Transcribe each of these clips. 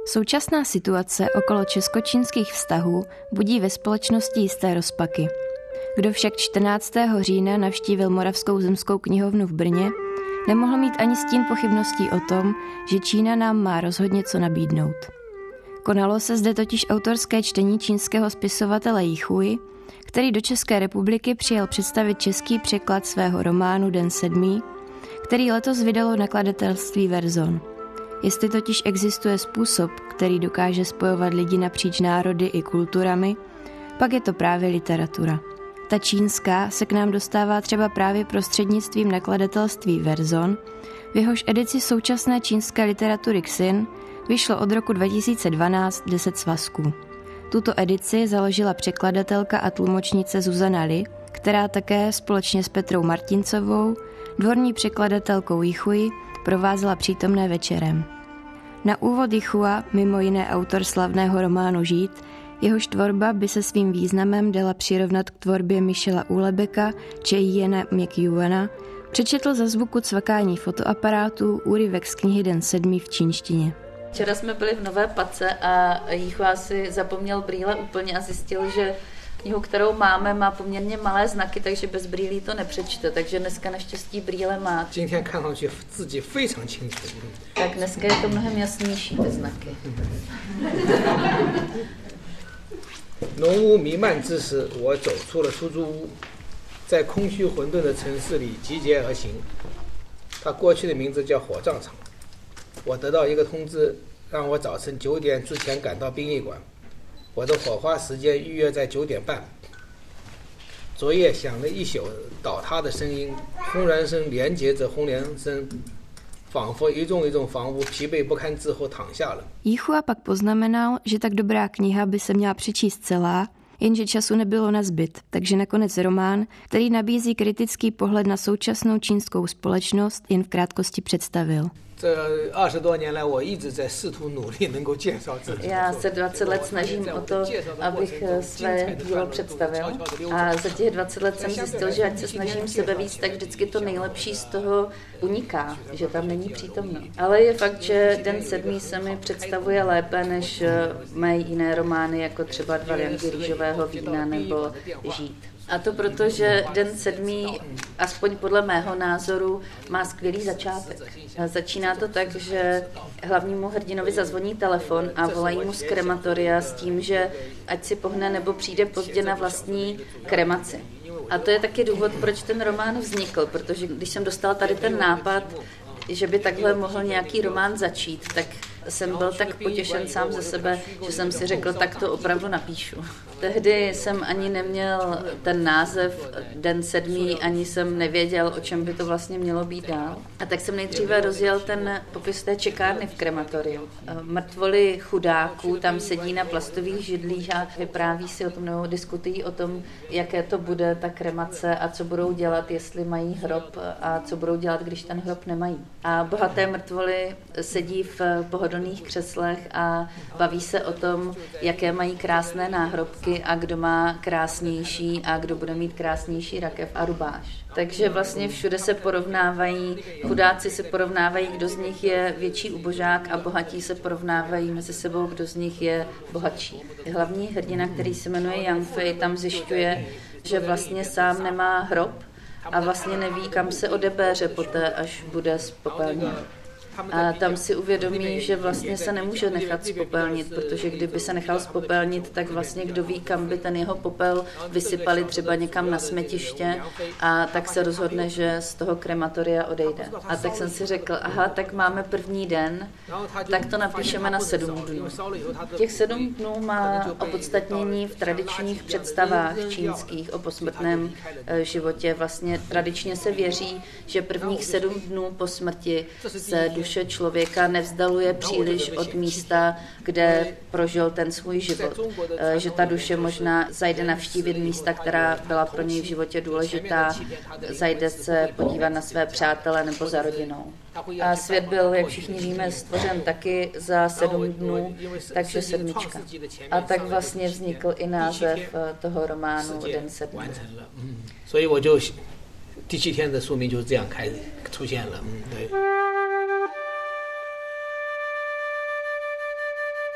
Současná situace okolo česko-čínských vztahů budí ve společnosti jisté rozpaky. Kdo však 14. října navštívil Moravskou zemskou knihovnu v Brně, nemohl mít ani stín pochybností o tom, že Čína nám má rozhodně co nabídnout. Konalo se zde totiž autorské čtení čínského spisovatele Jíchuji, který do České republiky přijel představit český překlad svého románu Den sedmý, který letos vydalo nakladatelství Verzon. Jestli totiž existuje způsob, který dokáže spojovat lidi napříč národy i kulturami, pak je to právě literatura. Ta čínská se k nám dostává třeba právě prostřednictvím nakladatelství Verzon, v jehož edici současné čínské literatury Xin vyšlo od roku 2012 10 svazků. Tuto edici založila překladatelka a tlumočnice Zuzana Li, která také společně s Petrou Martincovou, dvorní překladatelkou Jíchuji, provázela přítomné večerem. Na úvod Jíchua mimo jiné autor slavného románu Žít, jehož tvorba by se svým významem dala přirovnat k tvorbě Michela Houellebecqa či Jiana McEwana, přečetl za zvuku cvakání fotoaparátů úryvek z knihy Den sedmý v čínštině. Včera jsme byli v Nové Pace a Jíchua si zapomněl brýle úplně a zjistil, že knihu, kterou máme, má poměrně malé znaky, takže bez brýlí to nepřečte, takže dneska naštěstí brýle má. Tak dneska je to mnohem jasnější, ty znaky. 浓雾弥漫之时，我走出了出租屋，在空虚混沌的城市里集结而行。它过去的名字叫火葬场。我得到一个通知，让我早晨9点之前赶到殡仪馆。我的火化时间预约在9点半。昨夜响了一宿倒塌的声音，轰然声连接着轰然声，仿佛一幢一幢房屋疲惫不堪之后躺下了。 Jíchua pak poznamenal, že tak dobrá kniha by se měla přečíst celá, jenže času nebylo na zbyt, takže nakonec román, který nabízí kritický pohled na současnou čínskou společnost, jen v krátkosti představil. 这20多年来，我一直在试图努力能够介绍自己。 Já se 20 let snažím o to, abych své dílo představil. A za těch 20 let jsem zjistil, že ať se snažím sebe víc, tak vždycky to nejlepší z toho uniká, že tam není přítomno. Ale je fakt, že Den sedmý se mi představuje lépe než mé jiné romány, jako třeba 2 lianky rýžového vína nebo Žít. A to proto, že Den sedmý, aspoň podle mého názoru, má skvělý začátek. Začíná to tak, že hlavnímu hrdinovi zazvoní telefon a volají mu z krematoria s tím, že ať si pohne nebo přijde pozdě na vlastní kremaci. A to je taky důvod, proč ten román vznikl, protože když jsem dostala tady ten nápad, že by takhle mohl nějaký román začít, tak jsem byl tak potěšen sám ze sebe, že jsem si řekl, tak to opravdu napíšu. Tehdy jsem ani neměl ten název Den sedmý, ani jsem nevěděl, o čem by to vlastně mělo být dál. A tak jsem nejdříve rozjel ten popis té čekárny v krematoriu. Mrtvoly chudáků tam sedí na plastových židlích a vypráví si o tom, nebo diskutují o tom, jaké to bude ta kremace a co budou dělat, jestli mají hrob a co budou dělat, když ten hrob nemají. A bohaté mrtvoly sedí v pohodlných křeslech a baví se o tom, jaké mají krásné náhrobky a kdo má krásnější a kdo bude mít krásnější rakev a rubáš. Takže vlastně všude se porovnávají, chudáci se porovnávají, kdo z nich je větší ubožák a bohatí se porovnávají mezi sebou, kdo z nich je bohatší. Hlavní hrdina, který se jmenuje Yang Fei, tam zjišťuje, že vlastně sám nemá hrob a vlastně neví, kam se odebéře poté, až bude spopelněn. A tam si uvědomí, že vlastně se nemůže nechat spopelnit, protože kdyby se nechal spopelnit, tak vlastně kdo ví, kam by ten jeho popel vysypali třeba někam na smetiště a tak se rozhodne, že z toho krematoria odejde. A tak jsem si řekl, aha, tak máme první den, tak to napíšeme na 7 dnů. Těch 7 dnů má opodstatnění v tradičních představách čínských o posmrtném životě. Vlastně tradičně se věří, že prvních 7 dnů po smrti se duše člověka nevzdaluje příliš od místa, kde prožil ten svůj život. Že ta duše možná zajde navštívit místa, která byla pro něj v životě důležitá, zajde se podívat na své přátele nebo za rodinou. A svět byl, jak všichni víme, stvořen taky za 7 dnů, takže 7. A tak vlastně vznikl i název toho románu Den sedmý. 所以我就第7天的书名就是这样出现了。对。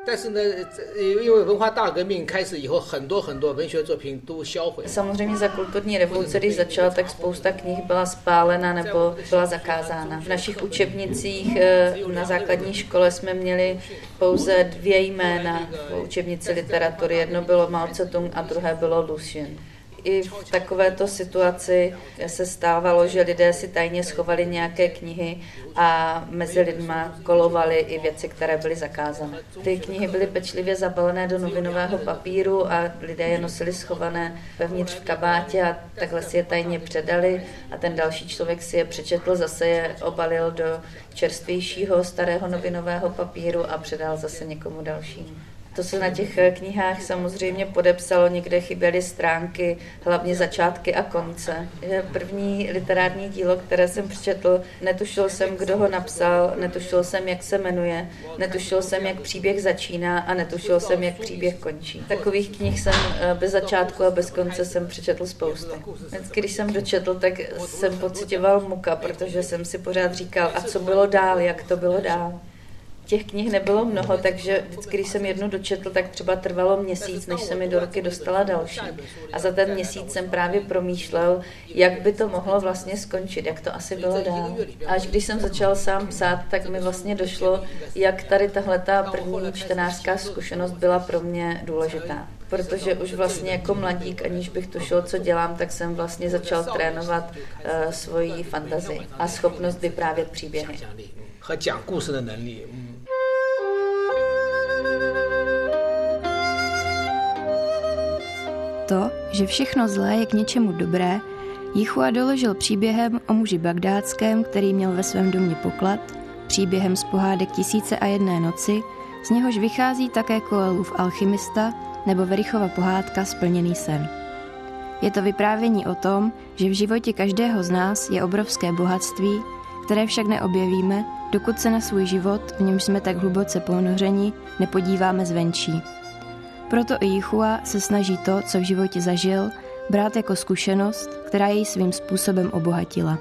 但是呢，因为文化大革命开始以后，很多文学作品都销毁。 Samozřejmě za kulturní revoluce, když začala, tak spousta knih byla spálena nebo byla zakázána. V našich učebnicích na základní škole jsme měli pouze 2 jména v učebnici literatury. Jedno bylo Mao Tse-tung a druhé bylo Lu Xun. I v takovéto situaci se stávalo, že lidé si tajně schovali nějaké knihy a mezi lidma kolovaly i věci, které byly zakázané. Ty knihy byly pečlivě zabalené do novinového papíru a lidé je nosili schované vevnitř v kabátě a takhle si je tajně předali a ten další člověk si je přečetl, zase je obalil do čerstvějšího starého novinového papíru a předal zase někomu dalšímu. To se na těch knihách samozřejmě podepsalo, někde chyběly stránky, hlavně začátky a konce. První literární dílo, které jsem přečetl, netušil jsem, kdo ho napsal, netušil jsem, jak se jmenuje, netušil jsem, jak příběh začíná a netušil jsem, jak příběh končí. Takových knih jsem bez začátku a bez konce jsem přečetl spoustu. Vždycky, když jsem dočetl, tak jsem pocitoval muka, protože jsem si pořád říkal, a co bylo dál, jak to bylo dál. Těch knih nebylo mnoho, takže vždycky, když jsem jednu dočetl, tak třeba trvalo měsíc, než se mi do ruky dostala další. A za ten měsíc jsem právě promýšlel, jak by to mohlo vlastně skončit, jak to asi bylo dál. A až když jsem začal sám psát, tak mi vlastně došlo, jak tady tahleta první čtenářská zkušenost byla pro mě důležitá. Protože už vlastně jako mladík, aniž bych tušil, co dělám, tak jsem vlastně začal trénovat svoji fantazii a schopnost vyprávět příběhy. 和讲故事的能力。 To, že všechno zlé je k něčemu dobré, Jichua doložil příběhem o muži bagdátském, který měl ve svém domě poklad, příběhem z pohádek 1001 noci, z něhož vychází také Coelhův Alchymista nebo Verichova pohádka Splněný sen. Je to vyprávění o tom, že v životě každého z nás je obrovské bohatství, které však neobjevíme, dokud se na svůj život, v němž jsme tak hluboce ponořeni, nepodíváme zvenčí. Proto i Jichua se snaží to, co v životě zažil, brát jako zkušenost, která jej svým způsobem obohatila.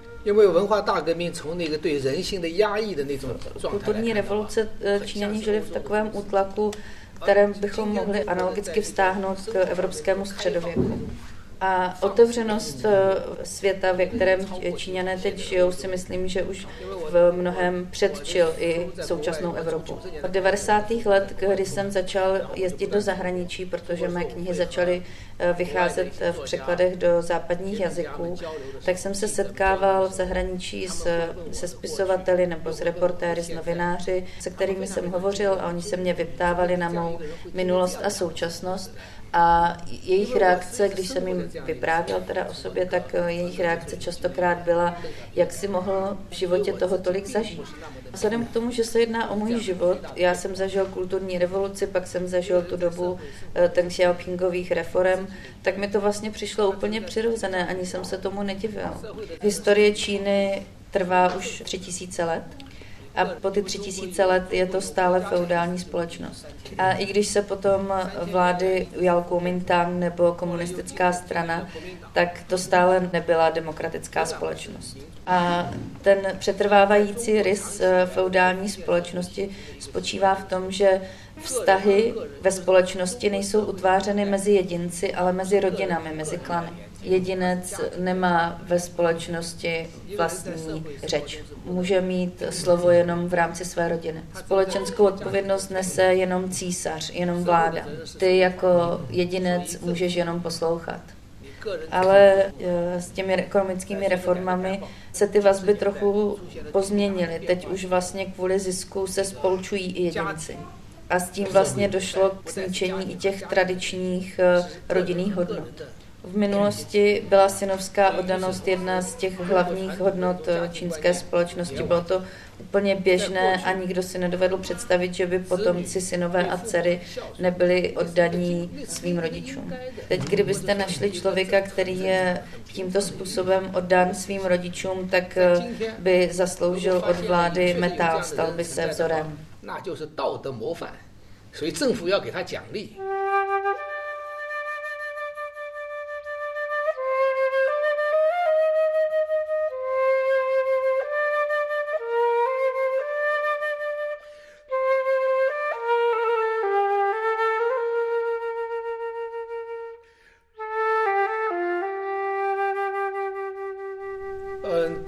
Kulturní revoluce Číňani žili v takovém útlaku, kterém bychom mohli analogicky vztáhnout k evropskému středověku. A otevřenost světa, ve kterém Číňané teď žijou, si myslím, že už v mnohem předčil i současnou Evropu. Od 90. let, kdy jsem začal jezdit do zahraničí, protože mé knihy začaly vycházet v překladech do západních jazyků, tak jsem se setkával v zahraničí se spisovateli nebo s reportéry, s novináři, se kterými jsem hovořil a oni se mě vyptávali na mou minulost a současnost. A jejich reakce, když jsem jim vyprávěl teda o sobě, tak jejich reakce častokrát byla, jak si mohl v životě toho tolik zažít. Vzhledem k tomu, že se jedná o můj život, já jsem zažil kulturní revoluci, pak jsem zažil tu dobu ten Xiaopingových reforem, tak mi to vlastně přišlo úplně přirozené, ani jsem se tomu nedivil. Historie Číny trvá už 3000 let. A po ty 3000 let je to stále feudální společnost. A i když se potom vlády ujal Kuomintang nebo komunistická strana, tak to stále nebyla demokratická společnost. A ten přetrvávající rys feudální společnosti spočívá v tom, že vztahy ve společnosti nejsou utvářeny mezi jedinci, ale mezi rodinami, mezi klany. Jedinec nemá ve společnosti vlastní řeč. Může mít slovo jenom v rámci své rodiny. Společenskou odpovědnost nese jenom císař, jenom vláda. Ty jako jedinec můžeš jenom poslouchat. Ale s těmi ekonomickými reformami se ty vazby trochu pozměnily. Teď už vlastně kvůli zisku se spolčují i jedinci. A s tím vlastně došlo k zničení i těch tradičních rodinných hodnot. V minulosti byla synovská oddanost jedna z těch hlavních hodnot čínské společnosti. Bylo to úplně běžné a nikdo si nedovedl představit, že by potomci synové a dcery nebyli oddaní svým rodičům. Teď, kdybyste našli člověka, který je tímto způsobem oddán svým rodičům, tak by zasloužil od vlády metál, stal by se vzorem. 那就是道德模范，所以政府要给他奖励。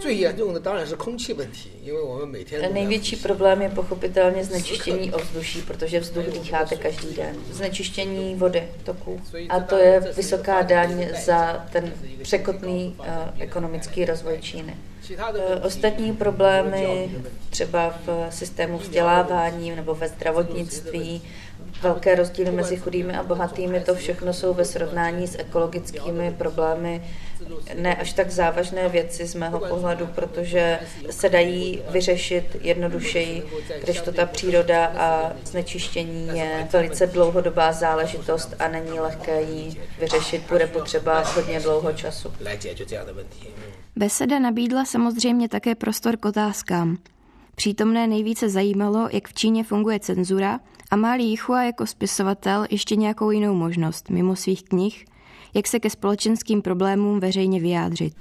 Největší problém je pochopitelně znečištění ovzduší, protože vzduch dýcháte každý den. Znečištění vody, toků. A to je vysoká daň za ten překotný ekonomický rozvoj Číny. Ostatní problémy, třeba v systému vzdělávání nebo ve zdravotnictví, velké rozdíly mezi chudými a bohatými, to všechno jsou ve srovnání s ekologickými problémy ne až tak závažné věci z mého pohledu, protože se dají vyřešit jednodušeji, kdežto ta příroda a znečištění je velice dlouhodobá záležitost a není lehké ji vyřešit, bude potřeba hodně dlouho času. Beseda nabídla samozřejmě také prostor k otázkám. Přítomné nejvíce zajímalo, jak v Číně funguje cenzura a má Li Yihua jako spisovatel ještě nějakou jinou možnost, mimo svých knih, jak se ke společenským problémům veřejně vyjádřit.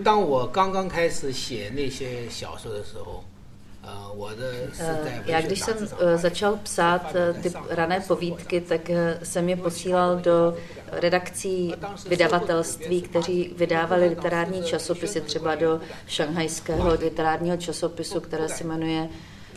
Já když jsem začal psát ty rané povídky, tak jsem je posílal do redakcí vydavatelství, kteří vydávali literární časopisy, třeba do šanghajského literárního časopisu, které se jmenuje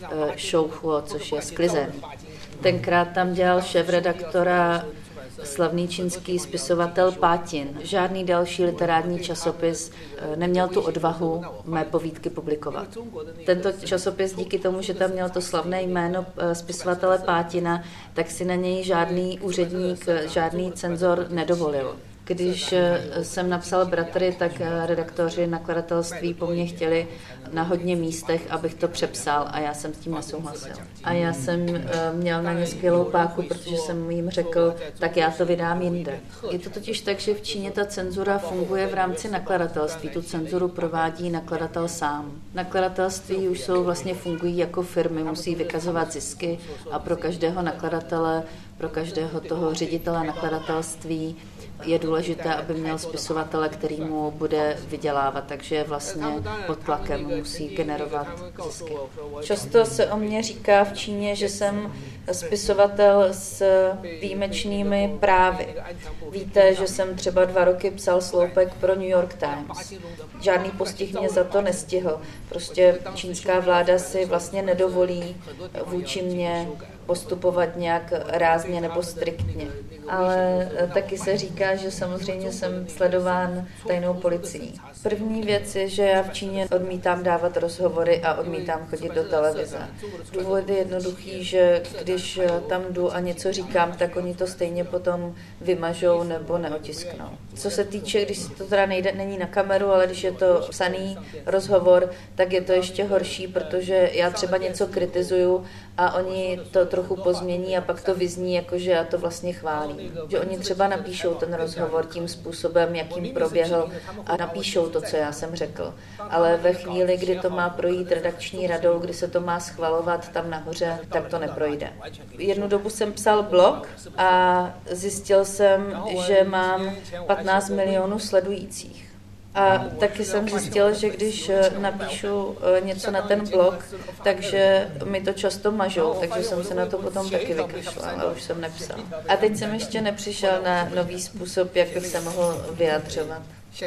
Shouhuo, což je sklizeň. Tenkrát tam dělal šéfredaktora slavný čínský spisovatel Pátin. Žádný další literární časopis neměl tu odvahu mé povídky publikovat. Tento časopis díky tomu, že tam měl to slavné jméno spisovatele Pátina, tak si na něj žádný úředník, žádný cenzor nedovolil. Když jsem napsal Bratry, tak redaktoři nakladatelství po mně chtěli na hodně místech, abych to přepsal a já jsem s tím nesouhlasil. A já jsem měl na ně skvělou páku, protože jsem jim řekl, tak já to vydám jinde. Je to totiž tak, že v Číně ta cenzura funguje v rámci nakladatelství. Tu cenzuru provádí nakladatel sám. Nakladatelství už fungují jako firmy, musí vykazovat zisky a pro každého nakladatele, pro každého toho ředitele nakladatelství je důležité, aby měl spisovatele, který mu bude vydělávat, takže vlastně pod tlakem musí generovat zisky. Často se o mě říká v Číně, že jsem spisovatel s výjimečnými právy. Víte, že jsem třeba 2 roky psal sloupek pro New York Times. Žádný postih mě za to nestihl. Prostě čínská vláda si vlastně nedovolí vůči mně postupovat nějak rázně nebo striktně. Ale taky se říká, že samozřejmě jsem sledován tajnou policií. První věc je, že já v Číně odmítám dávat rozhovory a odmítám chodit do televize. Důvod je jednoduchý, že když tam jdu a něco říkám, tak oni to stejně potom vymažou nebo neotisknou. Co se týče, když to teda není na kameru, ale když je to psaný rozhovor, tak je to ještě horší, protože já třeba něco kritizuju a oni to trochu pozmění a pak to vyzní, jakože já to vlastně chválím. Že oni třeba napíšou ten rozhovor tím způsobem, jakým proběhl a napíšou to, co já jsem řekl. Ale ve chvíli, kdy to má projít redakční radou, kdy se to má schvalovat tam nahoře, tak to neprojde. Jednu dobu jsem psal blog a zjistil jsem, že mám 15 milionů sledujících. A taky jsem zjistil, že když napíšu něco na ten blog, takže mi to často mažou, takže jsem se na to potom taky vykašlal a už jsem nepsal. A teď jsem ještě nepřišel na nový způsob, jak bych se mohl vyjadřovat.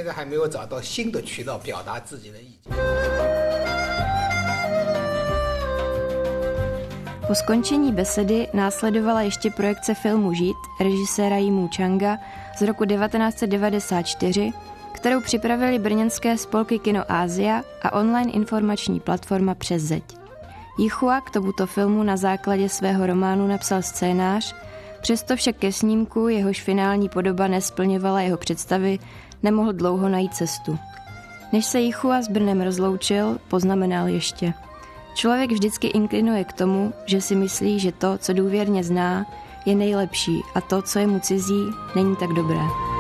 Po skončení besedy následovala ještě projekce filmu Žít režiséra Yimou Changa z roku 1994, kterou připravili brněnské spolky Kino Asia a online informační platforma Přes zeď. Yihua k tomuto filmu na základě svého románu napsal scénář, přesto však ke snímku, jehož finální podoba nesplňovala jeho představy, nemohl dlouho najít cestu. Než se Yihua s Brnem rozloučil, poznamenal ještě: Člověk vždycky inklinuje k tomu, že si myslí, že to, co důvěrně zná, je nejlepší a to, co je mu cizí, není tak dobré.